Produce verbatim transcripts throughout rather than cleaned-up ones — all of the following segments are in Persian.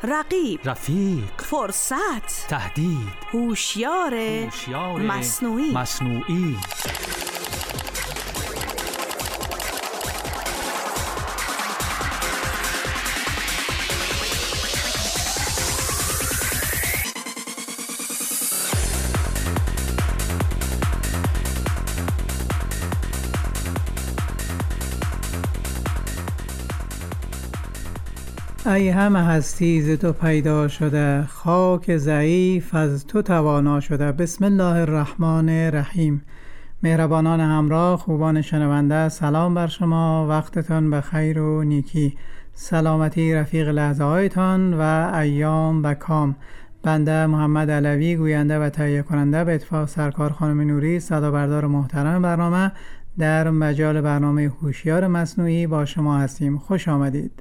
رقیب، رفیق، فرصت، تهدید، هوشیار مصنوعی مصنوعی ای همه هستی ز تو پیدا شده، خاک ضعیف از تو توانا شده. بسم الله الرحمن الرحیم. مهربانان همراه، خوبان شنونده، سلام بر شما، وقتتان بخیر و نیکی، سلامتی رفیق لحظه هایتان و ایام بکام. بنده محمد علوی، گوینده و تهیه کننده به اتفاق سرکار خانم نوری، صدا بردار محترم برنامه، در مجال برنامه هوشیار مصنوعی با شما هستیم. خوش آمدید.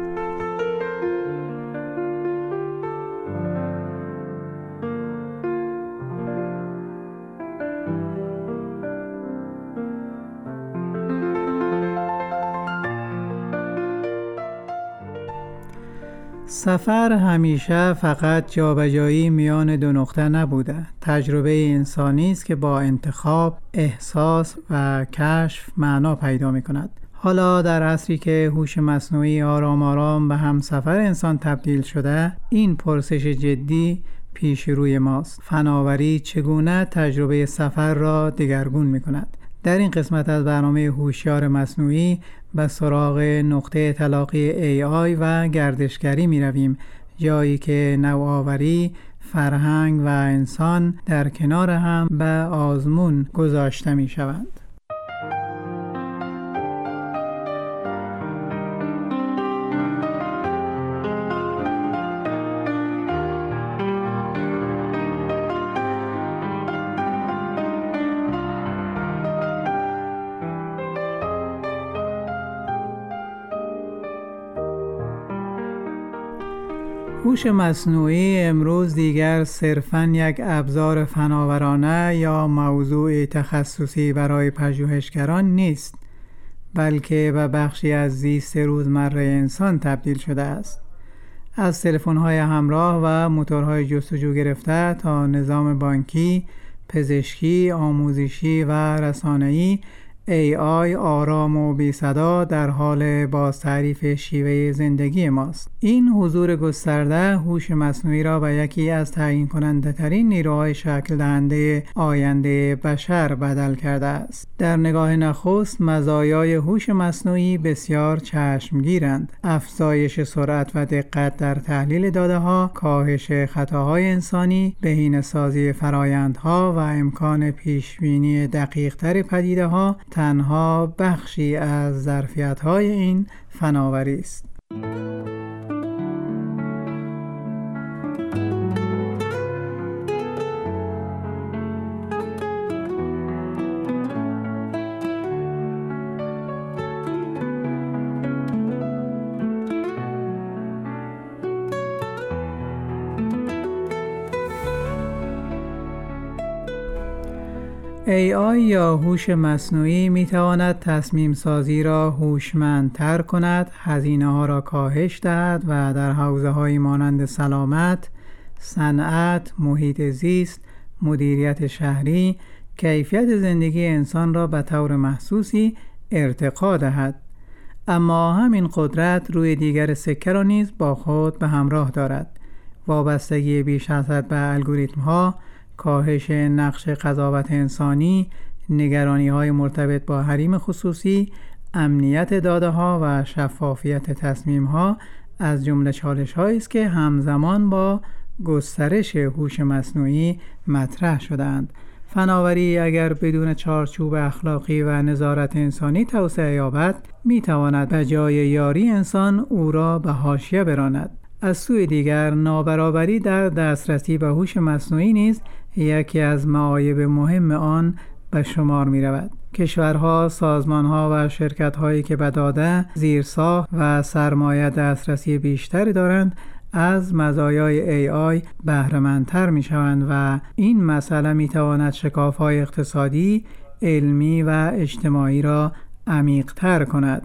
سفر همیشه فقط جابجایی میان دو نقطه نبوده. تجربه انسانی است که با انتخاب، احساس و کشف معنا پیدا می کند. حالا در عصری که هوش مصنوعی آرام آرام به همسفر انسان تبدیل شده، این پرسش جدی پیش روی ماست: فناوری چگونه تجربه سفر را دگرگون می کند؟ در این قسمت از برنامه هوشیار مصنوعی به سراغ نقطه تلاقی ای آی و گردشگری می رویم، جایی که نوآوری، فرهنگ و انسان در کنار هم به آزمون گذاشته می شوند. هوش مصنوعی امروز دیگر صرفاً یک ابزار فناورانه یا موضوع تخصصی برای پژوهشگران نیست، بلکه به بخشی از زیست روزمره انسان تبدیل شده است. از تلفن‌های همراه و موتورهای جستجو گرفته تا نظام بانکی، پزشکی، آموزشی و رسانه‌ای، ای آی آرام و بی صدا در حال باز تعریف شیوه زندگی ماست. این حضور گسترده هوش مصنوعی را به یکی از تعیین کننده ترین نیروهای شکل دهنده آینده بشر بدل کرده است. در نگاه نخست مزایای هوش مصنوعی بسیار چشمگیرند: افزایش سرعت و دقت در تحلیل داده ها، کاهش خطاهای انسانی، بهینه‌سازی فرآیندها و امکان پیشبینی دقیق تر پدیده ها تنها بخشی از ظرفیت‌های این فناوری است. ای آی یا هوش مصنوعی می تواند تصمیم سازی را هوشمندتر کند، هزینه ها را کاهش دهد و در حوزه‌هایی مانند سلامت، صنعت، محیط زیست، مدیریت شهری، کیفیت زندگی انسان را به طور محسوسی ارتقا دهد. اما همین قدرت روی دیگر سکه را نیز با خود به همراه دارد: وابستگی بیش از حد به الگوریتم‌ها، کاهش نقش قضاوت انسانی، نگرانی‌های مرتبط با حریم خصوصی، امنیت داده‌ها و شفافیت تصمیم‌ها از جمله چالش‌هایی است که همزمان با گسترش هوش مصنوعی مطرح شده‌اند. فناوری اگر بدون چارچوب اخلاقی و نظارت انسانی توسعه یابد، می‌تواند به جای یاری انسان او را به حاشیه براند. از سوی دیگر نابرابری در دسترسی به هوش مصنوعی نیز یکی از معایب مهم آن به شمار می رود. کشورها، سازمانها و شرکت‌هایی که به داده، زیرساخت و سرمایه دسترسی بیشتری دارند از مزایای ای آی بهره‌مندتر می شوند و این مسئله می تواند شکاف‌های اقتصادی، علمی و اجتماعی را عمیق‌تر کند.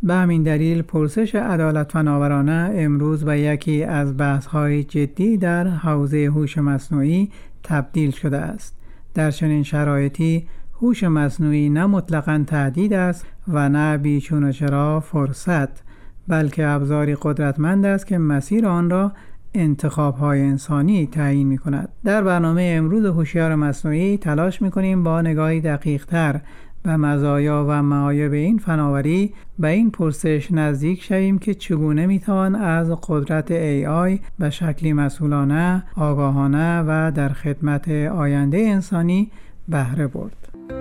به همین دلیل پرسش عدالت فناورانه امروز به یکی از بحث‌های جدی در حوزه هوش مصنوعی تبدیل شده است. در چنین شرایطی هوش مصنوعی نه مطلقاً تهدید است و نه بیچون و چرا فرصت، بلکه ابزاری قدرتمند است که مسیر آن را انتخاب‌های انسانی تعیین می‌کند. در برنامه امروز هوشیار مصنوعی تلاش می‌کنیم با نگاهی دقیق‌تر به مزایا و معایب این فناوری به این پرسش نزدیک شویم که چگونه می‌توان از قدرت ای آی به شکلی مسئولانه، آگاهانه و در خدمت آینده انسانی بهره برد.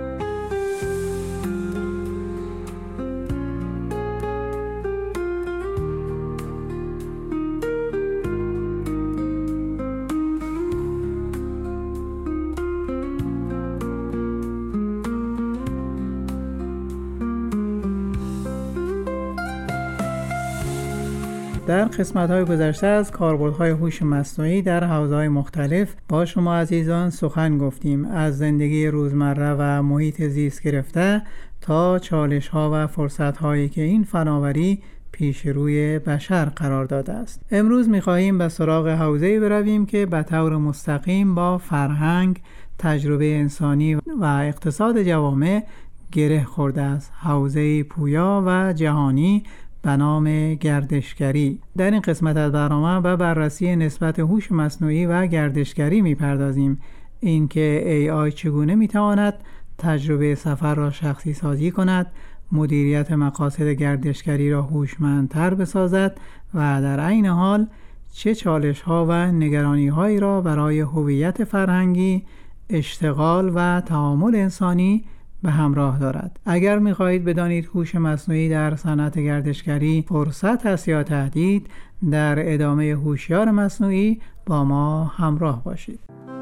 در قسمت‌های گذشته از کاربردهای هوش مصنوعی در حوزه‌های مختلف با شما عزیزان سخن گفتیم، از زندگی روزمره و محیط زیست گرفته تا چالش‌ها و فرصت‌هایی که این فناوری پیش روی بشر قرار داده است. امروز می‌خواهیم به سراغ حوزه‌ای برویم که به طور مستقیم با فرهنگ، تجربه انسانی و اقتصاد جوامع گره خورده است. حوزه پویا و جهانی به نام گردشگری. در این قسمت از برنامه به بررسی نسبت هوش مصنوعی و گردشگری می‌پردازیم. اینکه ای آی چگونه می‌تواند تجربه سفر را شخصی سازی کند، مدیریت مقاصد گردشگری را هوشمندتر بسازد و در عین حال چه چالش‌ها و نگرانی‌هایی را برای هویت فرهنگی، اشتغال و تعامل انسانی به همراه دارد. اگر می‌خواهید بدانید هوش مصنوعی در صنعت گردشگری فرصت است یا تهدید، در ادامه هوشیار مصنوعی با ما همراه باشید.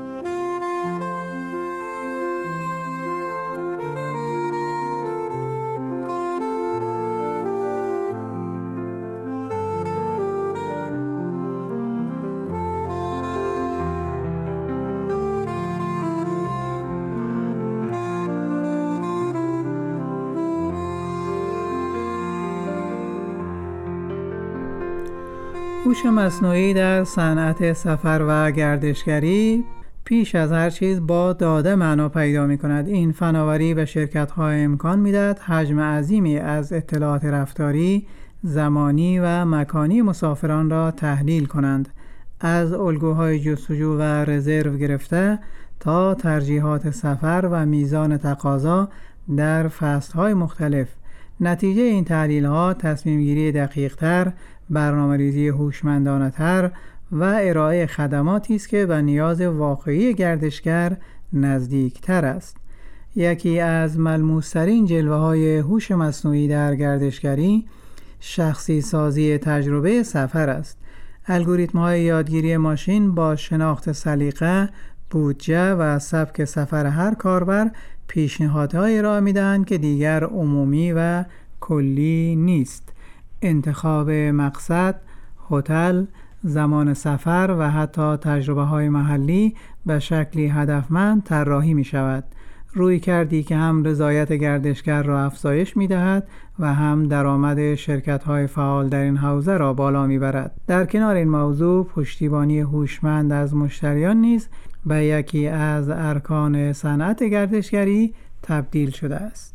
هوش مصنوعی در صنعت سفر و گردشگری پیش از هر چیز با داده معنا پیدا می کند. این فناوری به شرکت‌ها امکان می‌دهد حجم عظیمی از اطلاعات رفتاری، زمانی و مکانی مسافران را تحلیل کنند، از الگوهای جستجو و رزرو گرفته تا ترجیحات سفر و میزان تقاضا در فصل‌های مختلف. نتیجه این تحلیل‌ها تصمیم‌گیری دقیق‌تر، برنامه‌ریزی هوشمندانه‌تر و ارائه خدماتی است که به نیاز واقعی گردشگر نزدیکتر است. یکی از ملموس‌ترین جلوه‌های هوش مصنوعی در گردشگری شخصی سازی تجربه سفر است. الگوریتم‌های یادگیری ماشین با شناخت سلیقه، بودجه و سبک سفر هر کاربر پیشنهادهایی را می‌دهند که دیگر عمومی و کلی نیست. انتخاب مقصد، هتل، زمان سفر و حتی تجربه‌های محلی به شکلی هدفمند طراحی می‌شود. روی کردی که هم رضایت گردشگر را افزایش می‌دهد و هم درآمد شرکت‌های فعال در این حوزه را بالا می‌برد. در کنار این موضوع، پشتیبانی هوشمند از مشتریان نیز به یکی از ارکان صنعت گردشگری تبدیل شده است.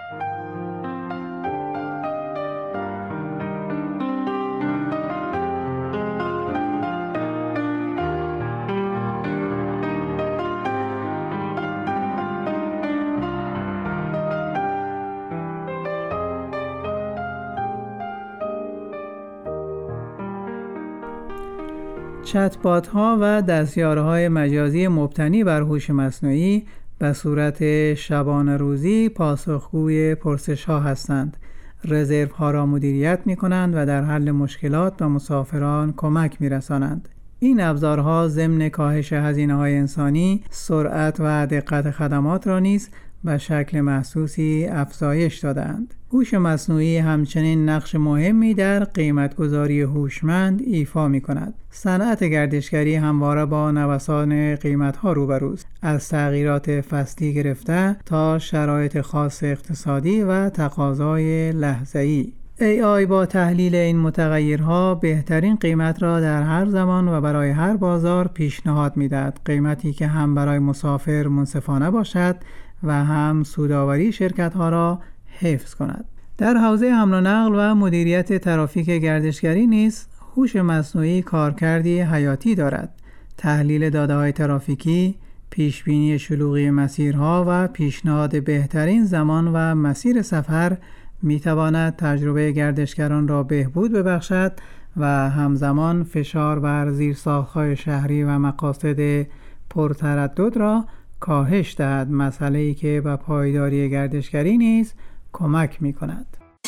چت‌بات ها و دستیارهای مجازی مبتنی بر هوش مصنوعی به صورت شبانه روزی پاسخگوی پرسش ها هستند. رزرو ها را مدیریت می کنند و در حل مشکلات به مسافران کمک می رسانند. این ابزارها ضمن کاهش هزینه های انسانی، سرعت و دقت خدمات را نیز به شکل محسوسی افزایش دادند. هوش مصنوعی همچنین نقش مهمی در قیمتگذاری هوشمند ایفا می کند. صنعت گردشگری همواره با نوسان قیمت‌ها روبروست، از تغییرات فصلی گرفته تا شرایط خاص اقتصادی و تقاضای لحظه‌ای. ای آی با تحلیل این متغیرها بهترین قیمت را در هر زمان و برای هر بازار پیشنهاد می‌دهد، قیمتی که هم برای مسافر منصفانه باشد و هم سودآوری شرکت‌ها را حفظ کند. در حوزه حمل و نقل و مدیریت ترافیک گردشگری نیز هوش مصنوعی کارکردی حیاتی دارد. تحلیل داده‌های ترافیکی، پیشبینی شلوغی مسیرها و پیشنهاد بهترین زمان و مسیر سفر می‌تواند تجربه گردشگران را بهبود ببخشد و همزمان فشار بر زیرساخت‌های شهری و مقاصد پرتردد را کاهش دهد، مسئله‌ای که به پایداری گردشگری نیز کمک می‌کند.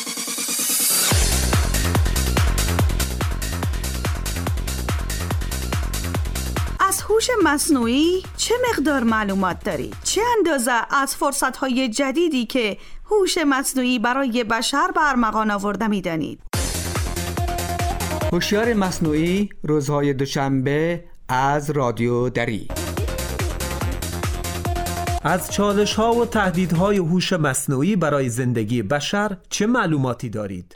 از هوش مصنوعی چه مقدار معلومات دارید؟ چه اندازه از فرصت‌های جدیدی که هوش مصنوعی برای بشر به ارمغان آورده می‌دانید؟ هوشیار مصنوعی روزهای دوشنبه از رادیو دری. از چالش‌ها و تهدیدهای هوش مصنوعی برای زندگی بشر چه معلوماتی دارید؟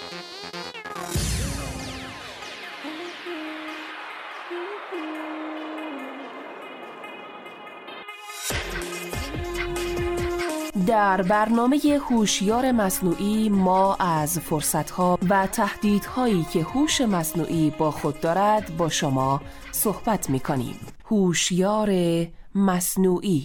در برنامه هوشیار مصنوعی ما از فرصت‌ها و تهدیدهایی که هوش مصنوعی با خود دارد با شما صحبت می‌کنیم. هوشیار مصنوعی.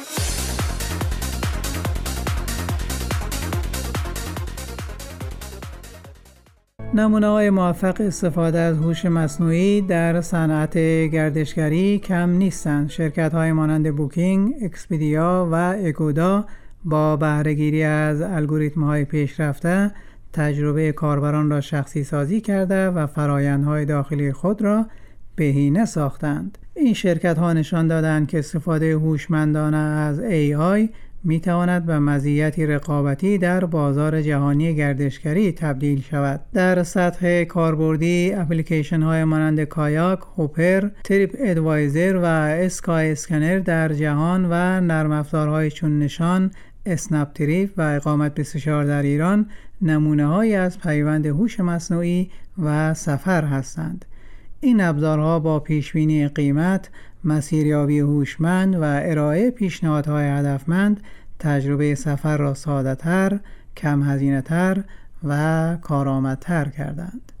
نمونه‌های موفق استفاده از هوش مصنوعی در صنعت گردشگری کم نیستند. شرکت‌های مانند بوکینگ، اکسپدیا و اگودا با بهره‌گیری از الگوریتم‌های پیشرفته تجربه کاربران را شخصی سازی کرده و فرآیندهای داخلی خود را بهینه ساختند. این شرکت‌ها نشان دادند که استفاده هوشمندانه از ای آی می‌تواند به مزیتی رقابتی در بازار جهانی گردشگری تبدیل شود. در سطح کاربردی اپلیکیشن‌های مانند کایاک، هوپر، تریپ ادوایزر و اسکای اسکنر در جهان و نرم افزارهای چون نشان، اسنپ تریپ و اقامت بیست و چهار در ایران نمونه‌هایی از پیوند هوش مصنوعی و سفر هستند. این ابزارها با پیشبینی قیمت، مسیریابی هوشمند و ارائه پیشنهادهای هدفمند تجربه سفر را ساده‌تر، کم هزینه‌تر و کارآمدتر کردند.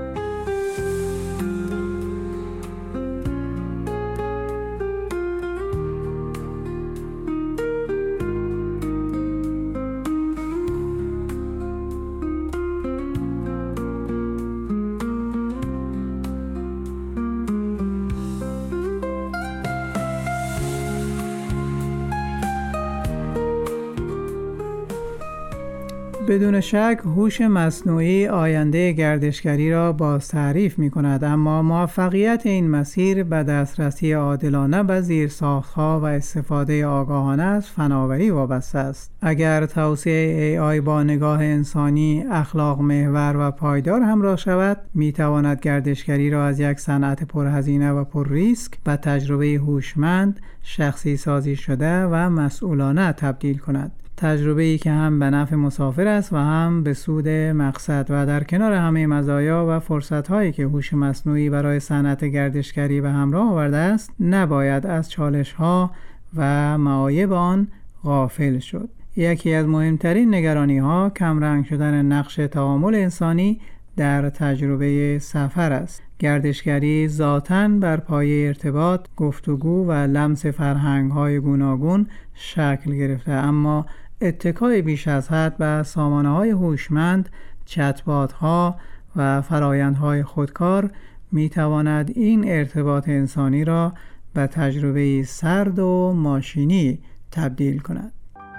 بدون شک هوش مصنوعی آینده گردشگری را بازتعریف می کند، اما موفقیت این مسیر به دسترسی عادلانه به زیرساخت‌ها و استفاده آگاهانه از فناوری وابسته است. اگر توسعه ای آی با نگاه انسانی، اخلاق محور و پایدار همراه شود، می تواند گردشگری را از یک صنعت پرهزینه و پر ریسک به تجربه هوشمند، شخصی سازی شده و مسئولانه تبدیل کند. تجربه‌ای که هم به نفع مسافر است و هم به سود مقصد. و در کنار همه مزایا و فرصت‌هایی که هوش مصنوعی برای صنعت گردشگری به همراه آورده است، نباید از چالش‌ها و معایب آن غافل شد. یکی از مهمترین نگرانی‌ها کمرنگ شدن نقش تعامل انسانی در تجربه سفر است. گردشگری ذاتاً بر پایه ارتباط، گفتگو و لمس فرهنگ‌های گوناگون شکل گرفته، اما اتکای بیش از حد به سامانه‌های هوشمند، چت‌بات‌ها و فرآیندهای خودکار می‌تواند این ارتباط انسانی را به تجربه‌ای سرد و ماشینی تبدیل کند.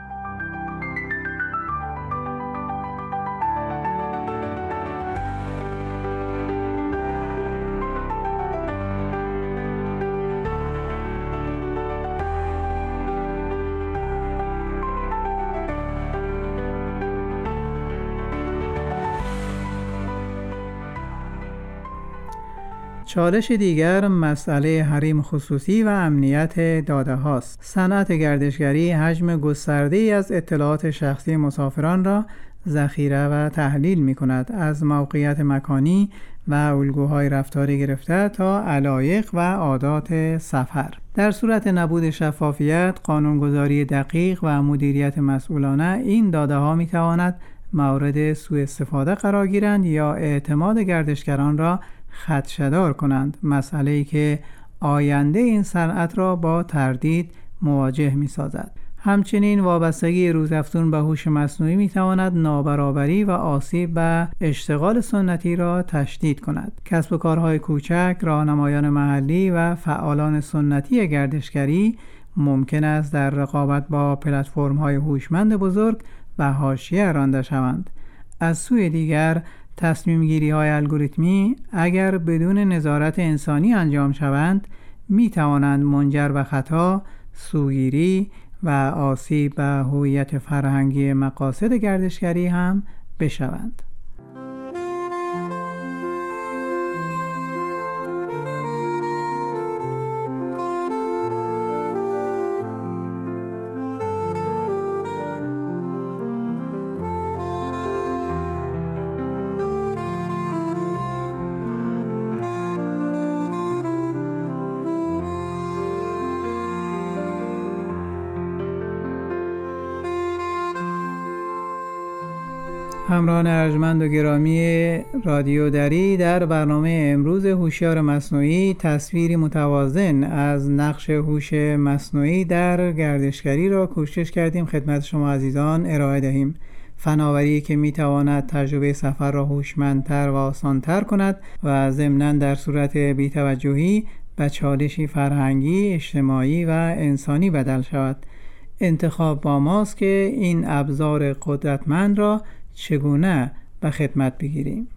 چالش دیگر مسئله حریم خصوصی و امنیت داده هاست. صنعت گردشگری حجم گسترده‌ای از اطلاعات شخصی مسافران را ذخیره و تحلیل می کند، از موقعیت مکانی و الگوهای رفتاری گرفته تا علایق و عادات سفر. در صورت نبود شفافیت، قانونگذاری دقیق و مدیریت مسئولانه، این داده ها می تواند مورد سوء استفاده قرار گیرند یا اعتماد گردشگران را خدشه‌دار کنند، مسئله‌ای که آینده این صنعت را با تردید مواجه می سازد. همچنین وابستگی روزافزون به هوش مصنوعی می تواند نابرابری و آسیب به اشتغال سنتی را تشدید کند. کسب و کارهای کوچک، راهنمایان محلی و فعالان سنتی گردشگری ممکن است در رقابت با پلتفرم‌های هوشمند بزرگ به حاشیه رانده شوند. از سوی دیگر، تصمیم گیری های الگوریتمی اگر بدون نظارت انسانی انجام شوند می توانند منجر به خطا، سوگیری و آسیب به هویت فرهنگی مقاصد گردشگری هم بشوند. همراهان ارجمند و گرامی رادیو دری، در برنامه امروز هوشیار مصنوعی تصویری متوازن از نقش هوش مصنوعی در گردشگری را کوشش کردیم خدمت شما عزیزان ارائه دهیم. فناوری که میتواند تجربه سفر را هوشمندتر و آسانتر کند و ضمناً در صورت بی‌توجهی به چالشی فرهنگی، اجتماعی و انسانی بدل شود. انتخاب با ماست که این ابزار قدرتمند را چگونه به خدمت بگیریم.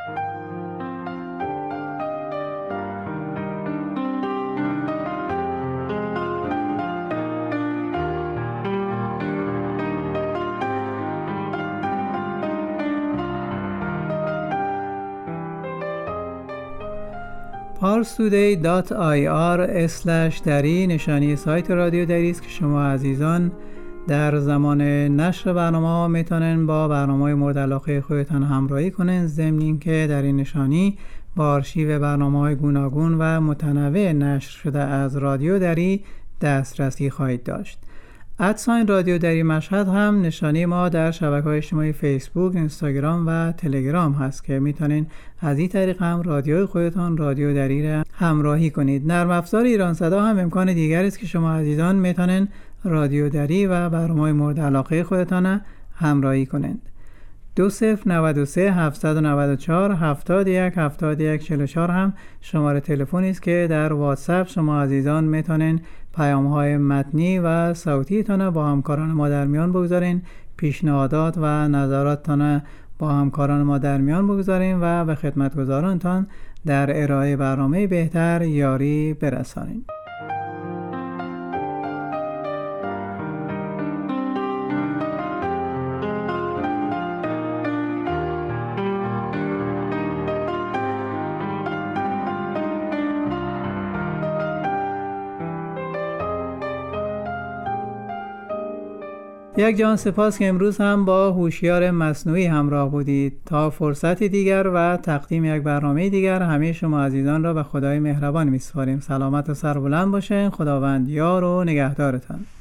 parstoday dot i r slash dari نشانی سایت رادیو دری است که شما عزیزان در زمان نشر برنامه میتونن با برنامه مورد علاقه خودتان همراهی کنن، ضمن اینکه در این نشانی با آرشیو برنامه‌های گوناگون و متنوع نشر شده از رادیو دری دسترسی خواهید داشت. ادساین رادیو دری مشهد هم نشانی ما در شبکه‌های اجتماعی فیسبوک، اینستاگرام و تلگرام هست که میتونین از این طریق هم رادیوی خودتان رادیو دری را همراهی کنید. نرم افزار ایران صدا هم امکان دیگری است که شما عزیزان میتونین رادیو دری و برنامه‌های مورد علاقه خودتان همراهی کنند. دو صفر نود و سه هفتصد و نود و چهار هفتاد و یک هفتاد و یک چهل و چهار هم شماره تلفنی است که در واتساپ شما عزیزان میتونین پیام‌های متنی و صوتیتان با همکاران ما در میان بگذارین، پیشنهادات و نظراتتان با همکاران ما در میان بگذارین و به خدمتگزارانتان در ارائه برنامه بهتر یاری برسانین. یک جان سپاس که امروز هم با هوشیار مصنوعی همراه بودید. تا فرصتی دیگر و تقدیم یک برنامه دیگر همه شما عزیزان را به خدای مهربان می‌سپاریم. سلامت و سربلند باشین. خداوند یار و نگهدارتان.